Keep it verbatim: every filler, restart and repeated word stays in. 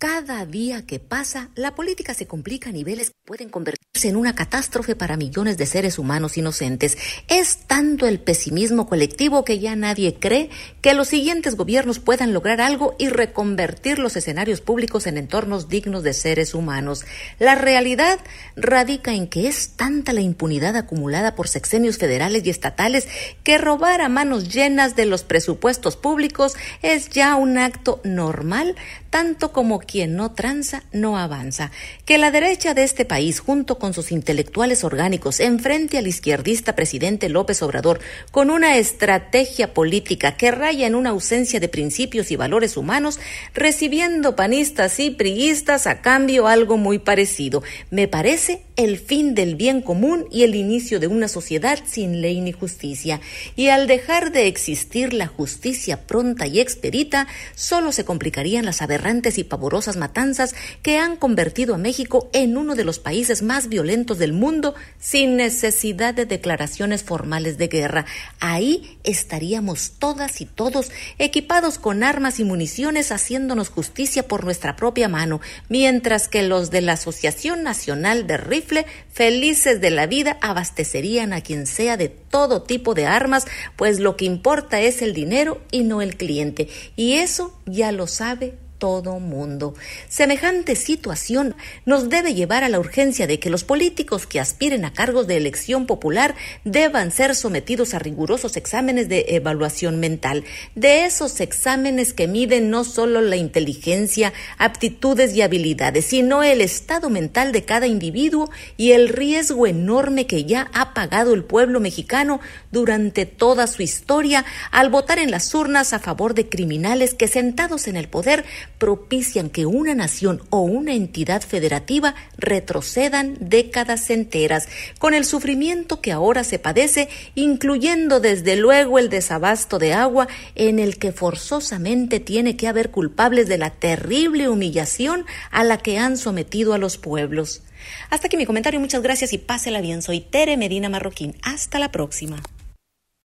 Cada día que pasa, la política se complica a niveles que pueden convertirse en una catástrofe para millones de seres humanos inocentes. Es tanto el pesimismo colectivo que ya nadie cree que los siguientes gobiernos puedan lograr algo y reconvertir los escenarios públicos en entornos dignos de seres humanos. La realidad radica en que es tanta la impunidad acumulada por sexenios federales y estatales que robar a manos llenas de los presupuestos públicos es ya un acto normal, tanto como quien no tranza no avanza. Que la derecha de este país, junto con sus intelectuales orgánicos, enfrente al izquierdista presidente López Obrador con una estrategia política que raya en una ausencia de principios y valores humanos, recibiendo panistas y priistas a cambio algo muy parecido. Me parece el fin del bien común y el inicio de una sociedad sin ley ni justicia. Y al dejar de existir la justicia pronta y expedita, solo se complicarían las aberrantes y pavorosas matanzas que han convertido a México en uno de los países más violentos del mundo sin necesidad de declaraciones formales de guerra. Ahí estaríamos todas y todos equipados con armas y municiones haciéndonos justicia por nuestra propia mano, mientras que los de la Asociación Nacional de Rifle, felices de la vida, abastecerían a quien sea de todo tipo de armas, pues lo que importa es el dinero y no el cliente, y eso ya lo sabe todo mundo. Semejante situación nos debe llevar a la urgencia de que los políticos que aspiren a cargos de elección popular deban ser sometidos a rigurosos exámenes de evaluación mental, de esos exámenes que miden no solo la inteligencia, aptitudes y habilidades, sino el estado mental de cada individuo y el riesgo enorme que ya ha pagado el pueblo mexicano durante toda su historia al votar en las urnas a favor de criminales que, sentados en el poder, propician que una nación o una entidad federativa retrocedan décadas enteras, con el sufrimiento que ahora se padece, incluyendo desde luego el desabasto de agua, en el que forzosamente tiene que haber culpables de la terrible humillación a la que han sometido a los pueblos. Hasta aquí mi comentario, muchas gracias y pásela bien. Soy Tere Medina Marroquín. Hasta la próxima.